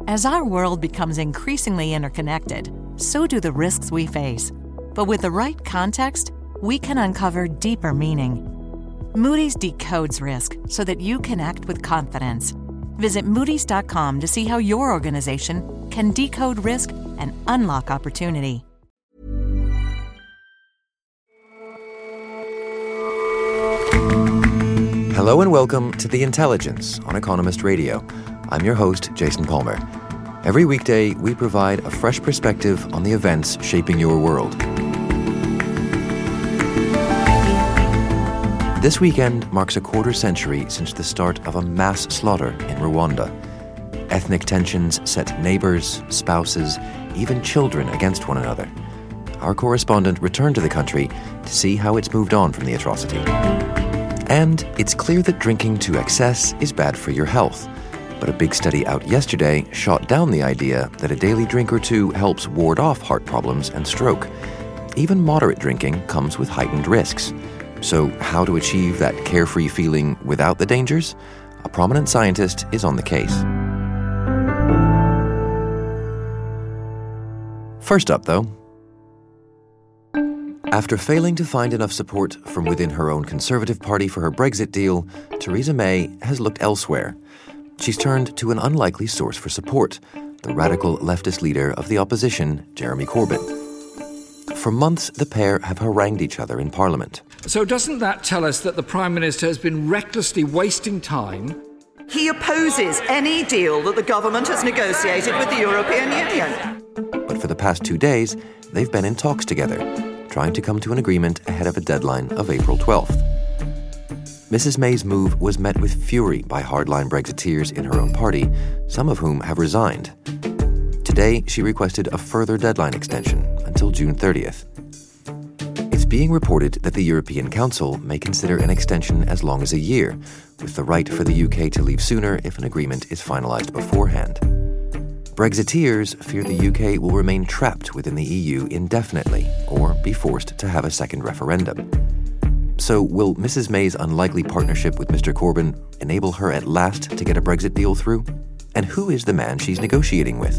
As our world becomes increasingly interconnected, so do the risks we face. But with the right context, we can uncover deeper meaning. Moody's decodes risk so that you can act with confidence. Visit Moody's.com to see how your organization can decode risk and unlock opportunity. Hello and welcome to The Intelligence on Economist Radio. I'm your host, Jason Palmer. Every weekday, we provide a fresh perspective on the events shaping your world. This weekend marks a quarter century since the start of a mass slaughter in Rwanda. Ethnic tensions set neighbours, spouses, even children against one another. Our correspondent returned to the country to see how it's moved on from the atrocity. And it's clear that drinking to excess is bad for your health. But a big study out yesterday shot down the idea that a daily drink or two helps ward off heart problems and stroke. Even moderate drinking comes with heightened risks. So how to achieve that carefree feeling without the dangers? A prominent scientist is on the case. First up, though, after failing to find enough support from within her own Conservative Party for her Brexit deal, Theresa May has looked elsewhere. She's turned to an unlikely source for support, the radical leftist leader of the opposition, Jeremy Corbyn. For months, the pair have harangued each other in Parliament. So doesn't that tell us that the Prime Minister has been recklessly wasting time? He opposes any deal that the government has negotiated with the European Union. But for the past 2 days, they've been in talks together, trying to come to an agreement ahead of a deadline of April 12th. Mrs May's move was met with fury by hardline Brexiteers in her own party, some of whom have resigned. Today, she requested a further deadline extension until June 30th. It's being reported that the European Council may consider an extension as long as a year, with the right for the UK to leave sooner if an agreement is finalised beforehand. Brexiteers fear the UK will remain trapped within the EU indefinitely or be forced to have a second referendum. So will Mrs May's unlikely partnership with Mr Corbyn enable her at last to get a Brexit deal through? And who is the man she's negotiating with?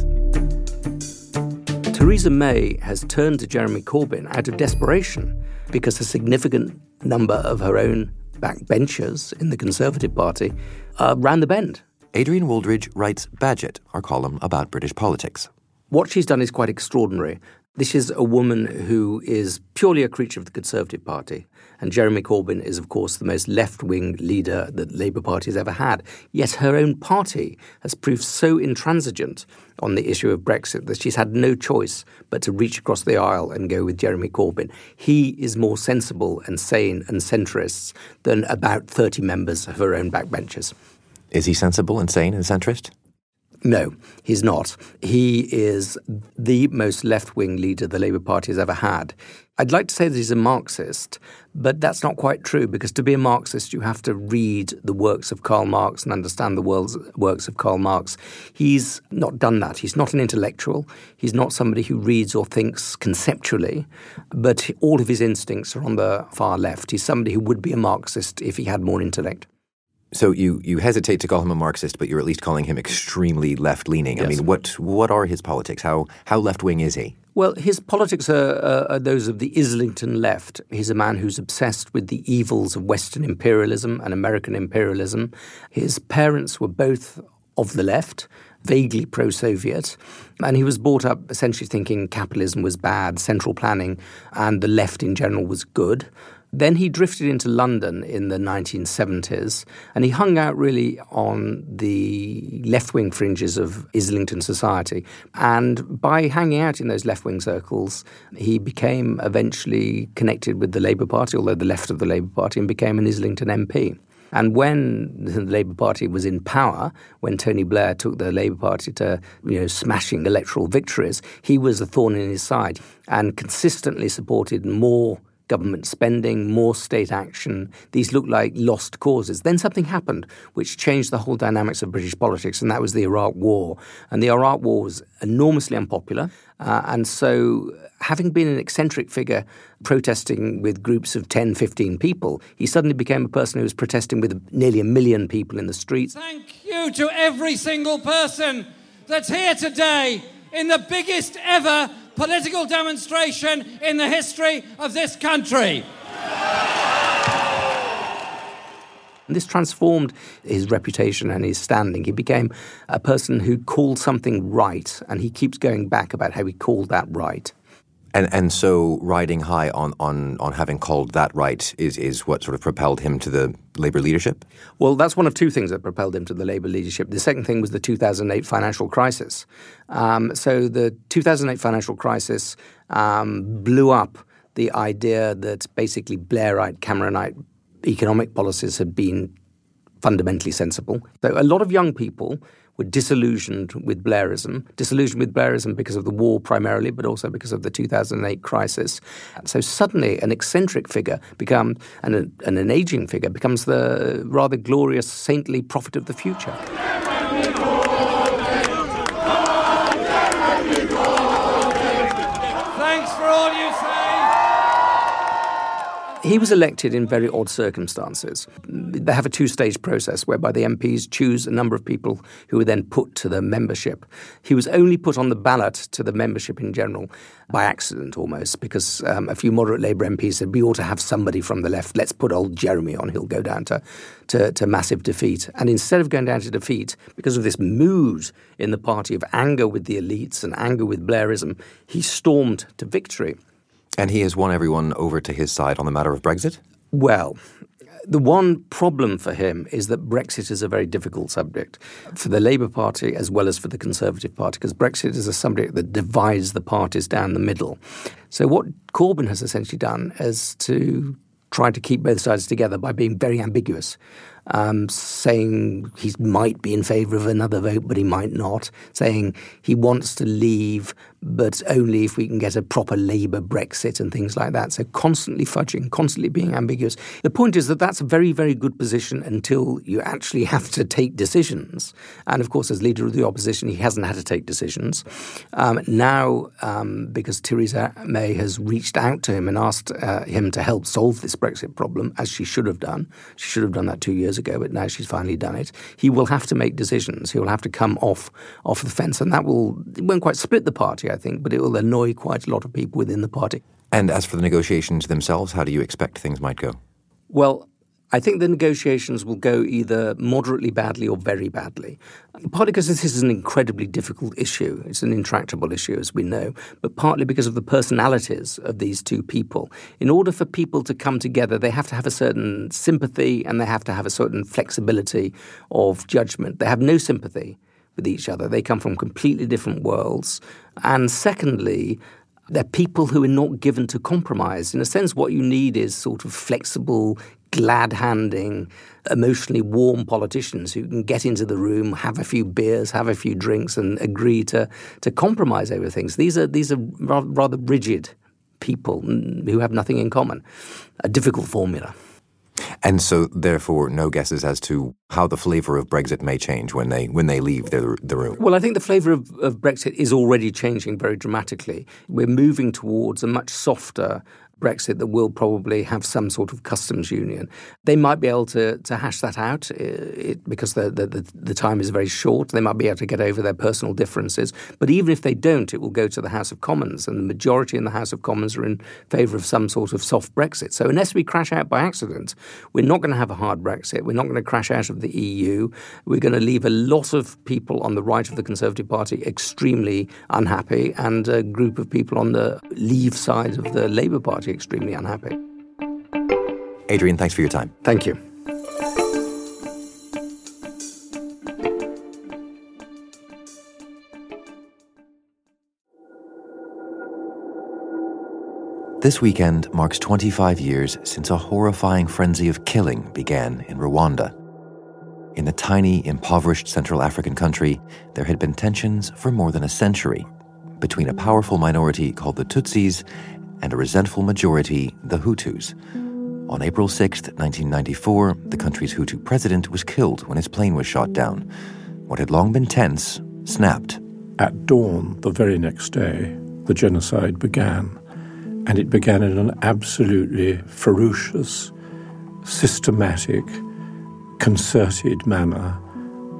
Theresa May has turned to Jeremy Corbyn out of desperation because a significant number of her own backbenchers in the Conservative Party ran the bend. Adrian Wooldridge writes Badget, our column about British politics. What she's done is quite extraordinary. This is a woman who is purely a creature of the Conservative Party. And Jeremy Corbyn is, of course, the most left-wing leader that the Labour Party has ever had. Yet her own party has proved so intransigent on the issue of Brexit that she's had no choice but to reach across the aisle and go with Jeremy Corbyn. He is more sensible and sane and centrist than about 30 members of her own backbenchers. Is he sensible and sane and centrist? No, he's not. He is the most left-wing leader the Labour Party has ever had. I'd like to say that he's a Marxist, but that's not quite true, because to be a Marxist, you have to read the works of Karl Marx and understand the world's works of Karl Marx. He's not done that. He's not an intellectual. He's not somebody who reads or thinks conceptually, but all of his instincts are on the far left. He's somebody who would be a Marxist if he had more intellect. So you hesitate to call him a Marxist, but you're at least calling him extremely left-leaning. Yes. I mean, what are his politics? How left-wing is he? Well, his politics are those of the Islington left. He's a man who's obsessed with the evils of Western imperialism and American imperialism. His parents were both of the left, vaguely pro-Soviet, and he was brought up essentially thinking capitalism was bad, central planning, and the left in general was good. Then he drifted into London in the 1970s, and he hung out really on the left-wing fringes of Islington society. And by hanging out in those left-wing circles, he became eventually connected with the Labour Party, although the left of the Labour Party, and became an Islington MP. And when the Labour Party was in power, when Tony Blair took the Labour Party to, smashing electoral victories, he was a thorn in his side and consistently supported more government spending, more state action. These looked like lost causes. Then something happened which changed the whole dynamics of British politics, and that was the Iraq War. And the Iraq War was enormously unpopular. And so having been an eccentric figure protesting with groups of 10, 15 people, he suddenly became a person who was protesting with nearly 1 million people in the streets. Thank you to every single person that's here today in the biggest ever political demonstration in the history of this country. This transformed his reputation and his standing. He became a person who called something right, and he keeps going back about how he called that right. And so riding high on having called that right is what sort of propelled him to the Labour leadership? Well, that's one of two things that propelled him to the Labour leadership. The second thing was the 2008 financial crisis. So the 2008 financial crisis blew up the idea that basically Blairite, Cameronite economic policies had been fundamentally sensible. So a lot of young people were disillusioned with Blairism because of the war primarily, but also because of the 2008 crisis. So suddenly an eccentric figure and an aging figure becomes the rather glorious, saintly prophet of the future. Thanks for all you say. He was elected in very odd circumstances. They have a two-stage process whereby the MPs choose a number of people who are then put to the membership. He was only put on the ballot to the membership in general by accident almost, because a few moderate Labour MPs said, we ought to have somebody from the left. Let's put old Jeremy on. He'll go down to massive defeat. And instead of going down to defeat, because of this mood in the party of anger with the elites and anger with Blairism, he stormed to victory. And he has won everyone over to his side on the matter of Brexit? Well, the one problem for him is that Brexit is a very difficult subject for the Labour Party as well as for the Conservative Party, because Brexit is a subject that divides the parties down the middle. So what Corbyn has essentially done is to try to keep both sides together by being very ambiguous, saying he might be in favour of another vote, but he might not, saying he wants to leave, but only if we can get a proper Labour Brexit and things like that. So constantly fudging, constantly being ambiguous. The point is that that's a very, very good position until you actually have to take decisions. And of course, as leader of the opposition, he hasn't had to take decisions. Now, because Theresa May has reached out to him and asked him to help solve this Brexit problem, as she should have done. She should have done that 2 years ago, but now she's finally done it. He will have to make decisions. He will have to come off the fence, and it won't quite split the party, I think, but it will annoy quite a lot of people within the party. And as for the negotiations themselves, how do you expect things might go? Well, I think the negotiations will go either moderately badly or very badly. Partly because this is an incredibly difficult issue. It's an intractable issue, as we know, but partly because of the personalities of these two people. In order for people to come together, they have to have a certain sympathy and they have to have a certain flexibility of judgment. They have no sympathy with each other. They come from completely different worlds. And secondly, they're people who are not given to compromise. In a sense, what you need is sort of flexible, glad-handing, emotionally warm politicians who can get into the room, have a few beers, have a few drinks, and agree to compromise over things. These are rather rigid people who have nothing in common. A difficult formula. And so, therefore, no guesses as to how the flavour of Brexit may change when they leave the room? Well, I think the flavour of Brexit is already changing very dramatically. We're moving towards a much softer Brexit that will probably have some sort of customs union. They might be able to hash that out because the time is very short. They might be able to get over their personal differences. But even if they don't, it will go to the House of Commons, and the majority in the House of Commons are in favour of some sort of soft Brexit. So unless we crash out by accident, we're not going to have a hard Brexit. We're not going to crash out of the EU. We're going to leave a lot of people on the right of the Conservative Party extremely unhappy, and a group of people on the Leave side of the Labour Party extremely unhappy. Adrian, thanks for your time. Thank you. This weekend marks 25 years since a horrifying frenzy of killing began in Rwanda. In the tiny, impoverished Central African country, there had been tensions for more than a century between a powerful minority called the Tutsis and a resentful majority, the Hutus. On April 6, 1994, the country's Hutu president was killed when his plane was shot down. What had long been tense snapped. At dawn, the very next day, the genocide began. And it began in an absolutely ferocious, systematic, concerted manner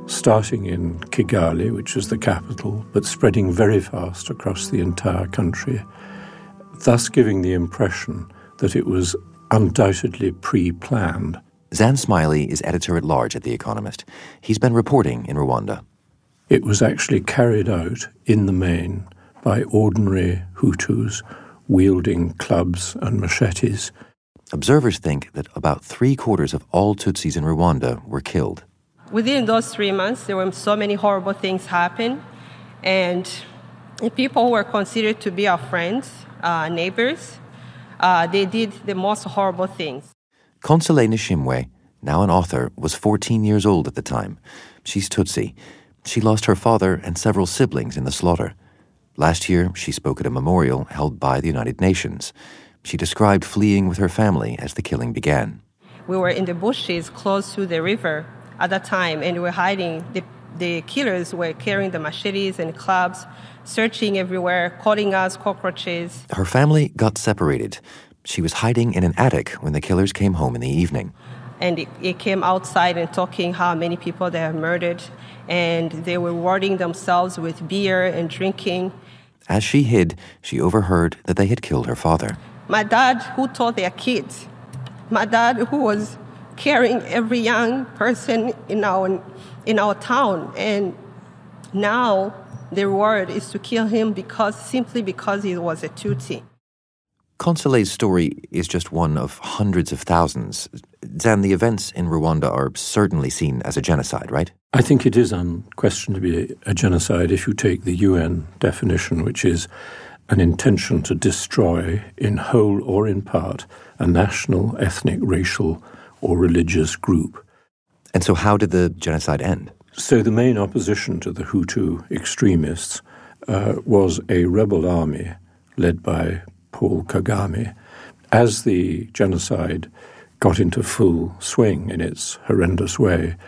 starting in Kigali, which is the capital, but spreading very fast across the entire country, thus giving the impression that it was undoubtedly pre-planned. Zan Smiley is editor-at-large at The Economist. He's been reporting in Rwanda. It was actually carried out in the main by ordinary Hutus wielding clubs and machetes. Observers think that about 3/4 of all Tutsis in Rwanda were killed. Within those 3 months, there were so many horrible things happen, and the people who were considered to be our friends, neighbors, they did the most horrible things. Consolé Nishimwe, now an author, was 14 years old at the time. She's Tutsi. She lost her father and several siblings in the slaughter. Last year, she spoke at a memorial held by the United Nations. She described fleeing with her family as the killing began. We were in the bushes close to the river at that time, and we were hiding. The killers were carrying the machetes and clubs, searching everywhere, calling us cockroaches. Her family got separated. She was hiding in an attic when the killers came home in the evening. And it came outside and talking how many people they have murdered, and they were rewarding themselves with beer and drinking. As she hid, she overheard that they had killed her father. My dad, who taught their kids, my dad, who was carrying every young person in our town, and now the reward is to kill him simply because he was a Tutsi. Consolé's story is just one of hundreds of thousands. Zan, the events in Rwanda are certainly seen as a genocide, right? I think it is unquestionably a genocide if you take the UN definition, which is an intention to destroy, in whole or in part, a national, ethnic, racial, or religious group. And so how did the genocide end? So the main opposition to the Hutu extremists was a rebel army led by Paul Kagame. As the genocide got into full swing in its horrendous way,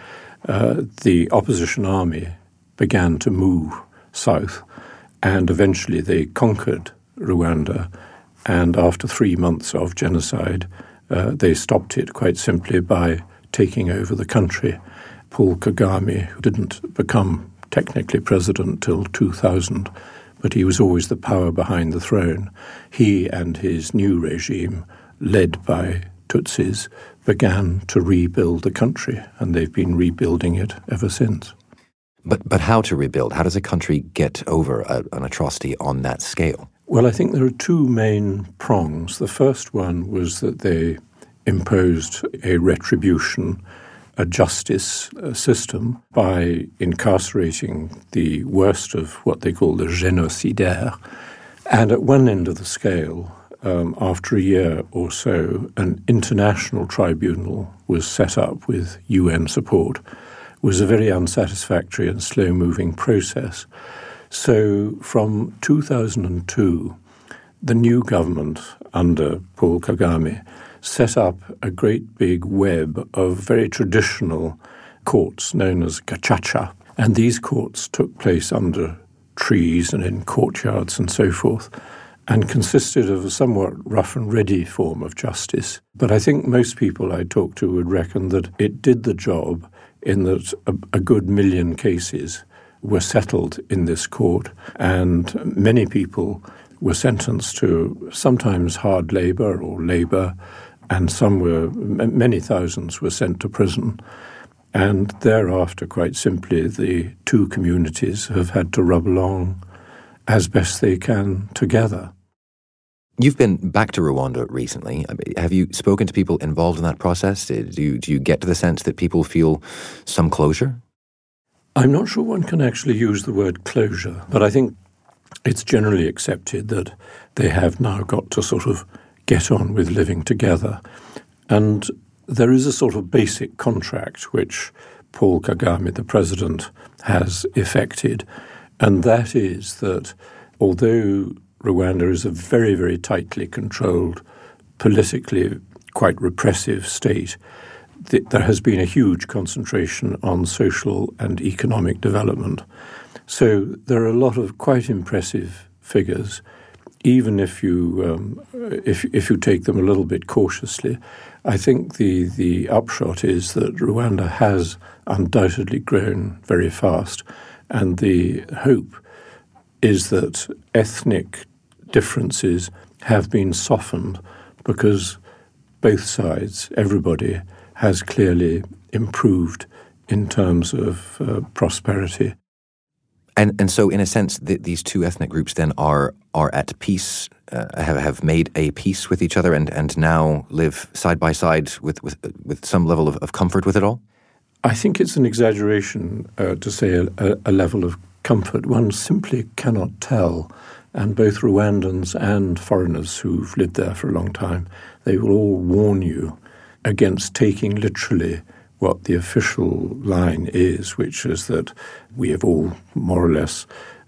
the opposition army began to move south, and eventually they conquered Rwanda, and after 3 months of genocide, they stopped it quite simply by taking over the country. Paul Kagame, who didn't become technically president till 2000, but he was always the power behind the throne, he and his new regime, led by Tutsis, began to rebuild the country, and they've been rebuilding it ever since. But how to rebuild? How does a country get over an atrocity on that scale? Well, I think there are two main prongs. The first one was that they imposed a retribution, a justice system by incarcerating the worst of what they call the génocidaires. And at one end of the scale, after a year or so, an international tribunal was set up with UN support. It was a very unsatisfactory and slow-moving process. So from 2002, the new government under Paul Kagame set up a great big web of very traditional courts known as gacaca. And these courts took place under trees and in courtyards and so forth, and consisted of a somewhat rough and ready form of justice. But I think most people I talked to would reckon that it did the job in that a good million cases were settled in this court, and many people were sentenced to sometimes hard labor or labor, and many thousands were sent to prison. And thereafter, quite simply, the two communities have had to rub along as best they can together. You've been back to Rwanda recently. Have you spoken to people involved in that process? Do you get to the sense that people feel some closure? I'm not sure one can actually use the word closure, but I think it's generally accepted that they have now got to sort of get on with living together. And there is a sort of basic contract which Paul Kagame, the president, has effected, and that is that although Rwanda is a very, very tightly controlled, politically quite repressive state, there has been a huge concentration on social and economic development. So there are a lot of quite impressive figures even if you if you take them a little bit cautiously, I think the upshot is that Rwanda has undoubtedly grown very fast, and the hope is that ethnic differences have been softened because both sides, everybody, has clearly improved in terms of prosperity. And so, in a sense, these two ethnic groups then are at peace, have made a peace with each other, and now live side by side with some level of comfort with it all? I think it's an exaggeration to say a level of comfort. One simply cannot tell. And both Rwandans and foreigners who've lived there for a long time, they will all warn you against taking literally what the official line is, which is that we have all more or less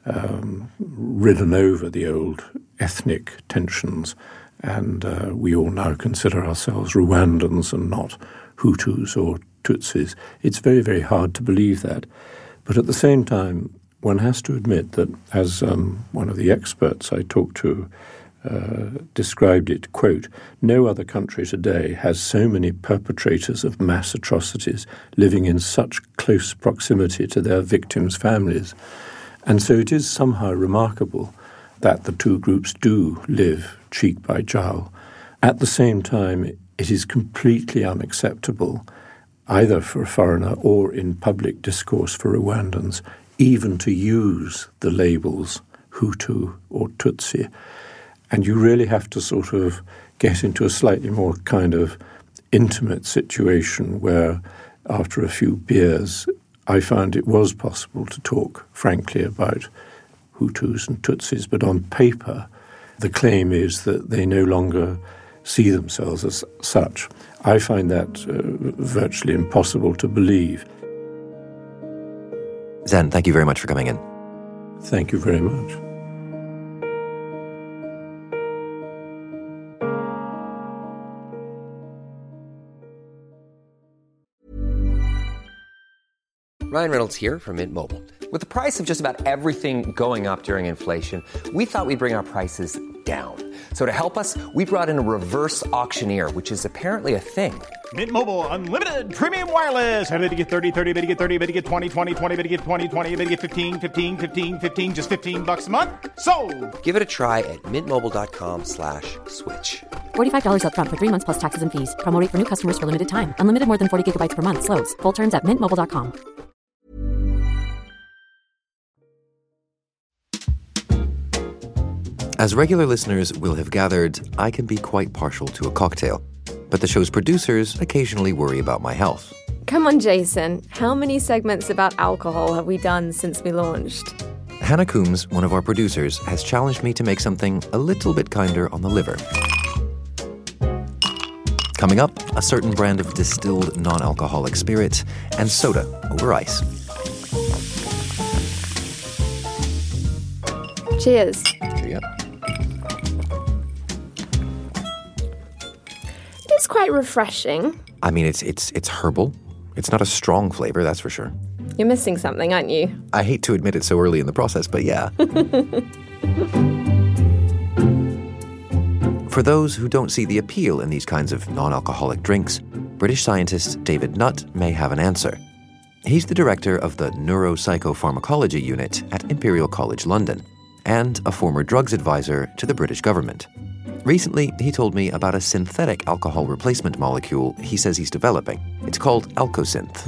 ridden over the old ethnic tensions, and we all now consider ourselves Rwandans and not Hutus or Tutsis. It's very, very hard to believe that. But at the same time, one has to admit that, as one of the experts I talked to described it, quote, "No other country today has so many perpetrators of mass atrocities living in such close proximity to their victims' families." And so it is somehow remarkable that the two groups do live cheek by jowl. At the same time, it is completely unacceptable, either for a foreigner or in public discourse for Rwandans, even to use the labels Hutu or Tutsi. And you really have to sort of get into a slightly more kind of intimate situation where, after a few beers, I found it was possible to talk frankly about Hutus and Tutsis. But on paper, the claim is that they no longer see themselves as such. I find that virtually impossible to believe. Zen, thank you very much for coming in. Thank you very much. Ryan Reynolds here from Mint Mobile. With the price of just about everything going up during inflation, we thought we'd bring our prices down. So to help us, we brought in a reverse auctioneer, which is apparently a thing. Mint Mobile Unlimited Premium Wireless. How to get 30, 30, how to get 30, how to get 20, 20, 20, how to get 20, 20, how to get 15, 15, 15, 15, just $15 a month? Sold! Give it a try at mintmobile.com/switch. $45 up front for 3 months plus taxes and fees. Promo rate for new customers for limited time. Unlimited more than 40 gigabytes per month. Slows full terms at mintmobile.com. As regular listeners will have gathered, I can be quite partial to a cocktail. But the show's producers occasionally worry about my health. Come on, Jason. How many segments about alcohol have we done since we launched? Hannah Coombs, one of our producers, has challenged me to make something a little bit kinder on the liver. Coming up, a certain brand of distilled non-alcoholic spirit and soda over ice. Cheers. Cheerio. It's quite refreshing. I mean, it's herbal. It's not a strong flavor, that's for sure. You're missing something, aren't you? I hate to admit it so early in the process, but yeah. For those who don't see the appeal in these kinds of non-alcoholic drinks, British scientist David Nutt may have an answer. He's the director of the Neuropsychopharmacology Unit at Imperial College London and a former drugs advisor to the British government. Recently, he told me about a synthetic alcohol replacement molecule he says he's developing. It's called Alkosynth.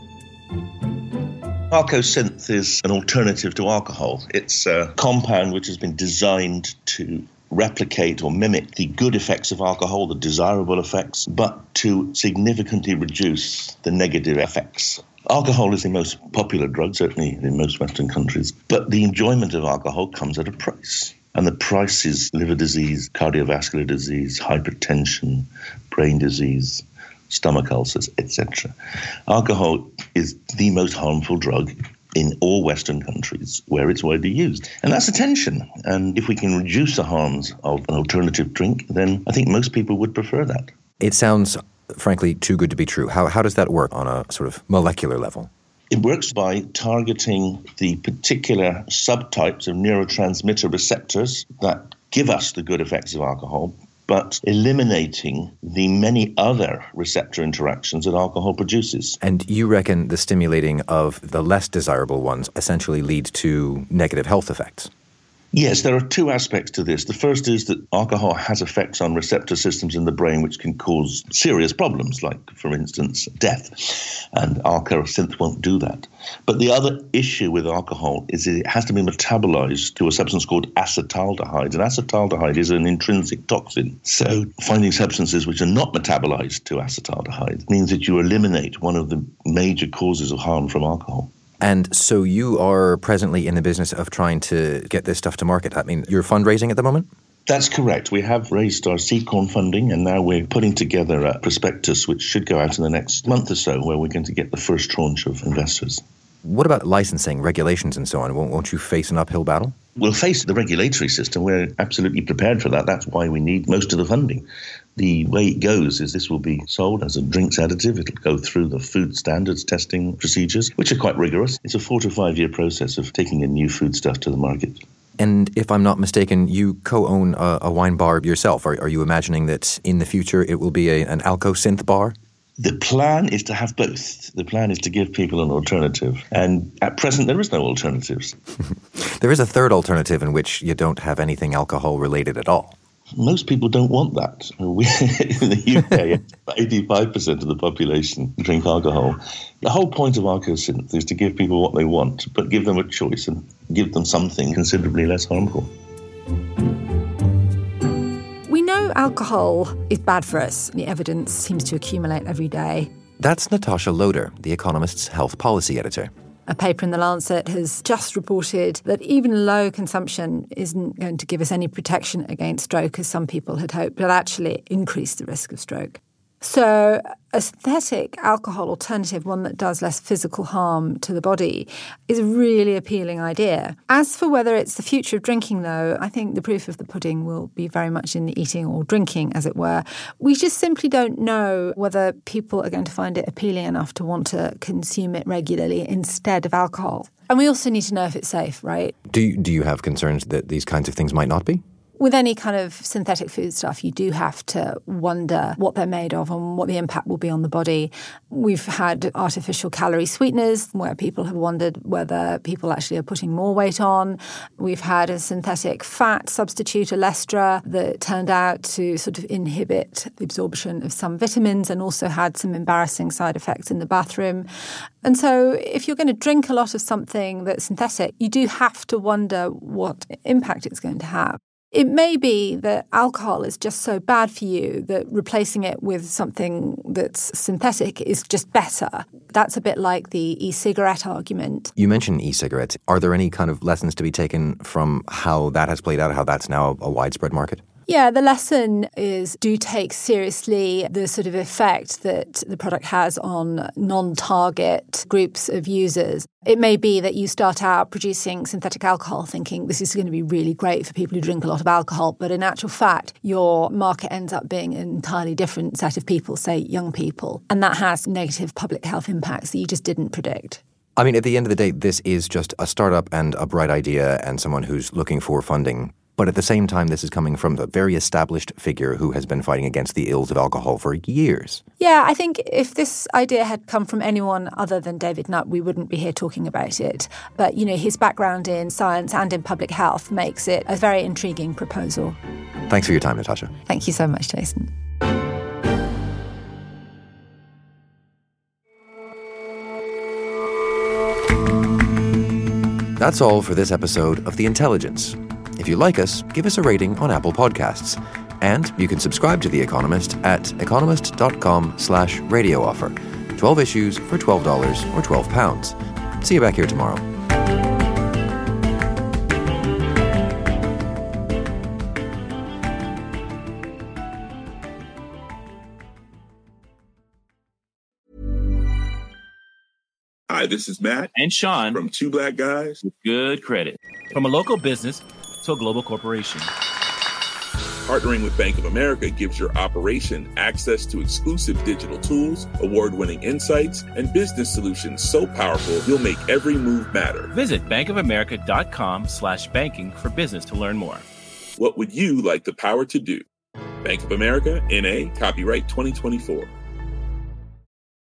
Alkosynth is an alternative to alcohol. It's a compound which has been designed to replicate or mimic the good effects of alcohol, the desirable effects, but to significantly reduce the negative effects. Alcohol is the most popular drug, certainly in most Western countries, but the enjoyment of alcohol comes at a price. And the price is liver disease, cardiovascular disease, hypertension, brain disease, stomach ulcers, etc. Alcohol is the most harmful drug in all Western countries where it's widely used. And that's a tension. And if we can reduce the harms of an alternative drink, then I think most people would prefer that. It sounds, frankly, too good to be true. How does that work on a sort of molecular level? It works by targeting the particular subtypes of neurotransmitter receptors that give us the good effects of alcohol, but eliminating the many other receptor interactions that alcohol produces. And you reckon the stimulating of the less desirable ones essentially leads to negative health effects? Yes, there are two aspects to this. The first is that alcohol has effects on receptor systems in the brain which can cause serious problems, like, for instance, death. And Alka-Synth won't do that. But the other issue with alcohol is that it has to be metabolized to a substance called acetaldehyde. And acetaldehyde is an intrinsic toxin. So finding substances which are not metabolized to acetaldehyde means that you eliminate one of the major causes of harm from alcohol. And so you are presently in the business of trying to get this stuff to market. I mean, you're fundraising at the moment? That's correct. We have raised our seed corn funding, and now we're putting together a prospectus which should go out in the next month or so, where we're going to get the first tranche of investors. What about licensing, regulations and so on? Won't you face an uphill battle? We'll face the regulatory system. We're absolutely prepared for that. That's why we need most of the funding. The way it goes is this will be sold as a drinks additive. It'll go through the food standards testing procedures, which are quite rigorous. It's a 4 to 5 year process of taking a new foodstuff to the market. And if I'm not mistaken, you co-own a wine bar yourself. Are you imagining that in the future it will be an Alka-Synth bar? The plan is to have both. The plan is to give people an alternative. And at present, there is no alternatives. There is a third alternative in which you don't have anything alcohol-related at all. Most people don't want that. In the UK, 85% of the population drink alcohol. The whole point of Alka-Synth is to give people what they want, but give them a choice and give them something considerably less harmful. We know alcohol is bad for us. The evidence seems to accumulate every day. That's Natasha Loder, The Economist's health policy editor. A paper in The Lancet has just reported that even low consumption isn't going to give us any protection against stroke, as some people had hoped, but actually increase the risk of stroke. So a synthetic alcohol alternative, one that does less physical harm to the body, is a really appealing idea. As for whether it's the future of drinking, though, I think the proof of the pudding will be very much in the eating or drinking, as it were. We just simply don't know whether people are going to find it appealing enough to want to consume it regularly instead of alcohol. And we also need to know if it's safe, right? Do you have concerns that these kinds of things might not be? With any kind of synthetic food stuff, you do have to wonder what they're made of and what the impact will be on the body. We've had artificial calorie sweeteners where people have wondered whether people actually are putting more weight on. We've had a synthetic fat substitute, Olestra, that turned out to sort of inhibit the absorption of some vitamins and also had some embarrassing side effects in the bathroom. And so if you're going to drink a lot of something that's synthetic, you do have to wonder what impact it's going to have. It may be that alcohol is just so bad for you that replacing it with something that's synthetic is just better. That's a bit like the e-cigarette argument. You mentioned e-cigarettes. Are there any kind of lessons to be taken from how that has played out, how that's now a widespread market? Yeah, the lesson is do take seriously the sort of effect that the product has on non-target groups of users. It may be that you start out producing synthetic alcohol thinking this is going to be really great for people who drink a lot of alcohol, but in actual fact, your market ends up being an entirely different set of people, say young people, and that has negative public health impacts that you just didn't predict. I mean, at the end of the day, this is just a startup and a bright idea and someone who's looking for funding. But at the same time, this is coming from a very established figure who has been fighting against the ills of alcohol for years. Yeah, I think if this idea had come from anyone other than David Nutt, we wouldn't be here talking about it. But, you know, his background in science and in public health makes it a very intriguing proposal. Thanks for your time, Natasha. Thank you so much, Jason. That's all for this episode of The Intelligence. If you like us, give us a rating on Apple Podcasts. And you can subscribe to The Economist at economist.com/radio offer. 12 issues for $12 or £12. See you back here tomorrow. Hi, this is Matt and Sean from Two Black Guys with Good Credit. From a local business to a global corporation. Partnering with Bank of America gives your operation access to exclusive digital tools, award-winning insights, and business solutions so powerful you'll make every move matter. Visit bankofamerica.com/banking for business to learn more. What would you like the power to do? Bank of America, N.A., copyright 2024.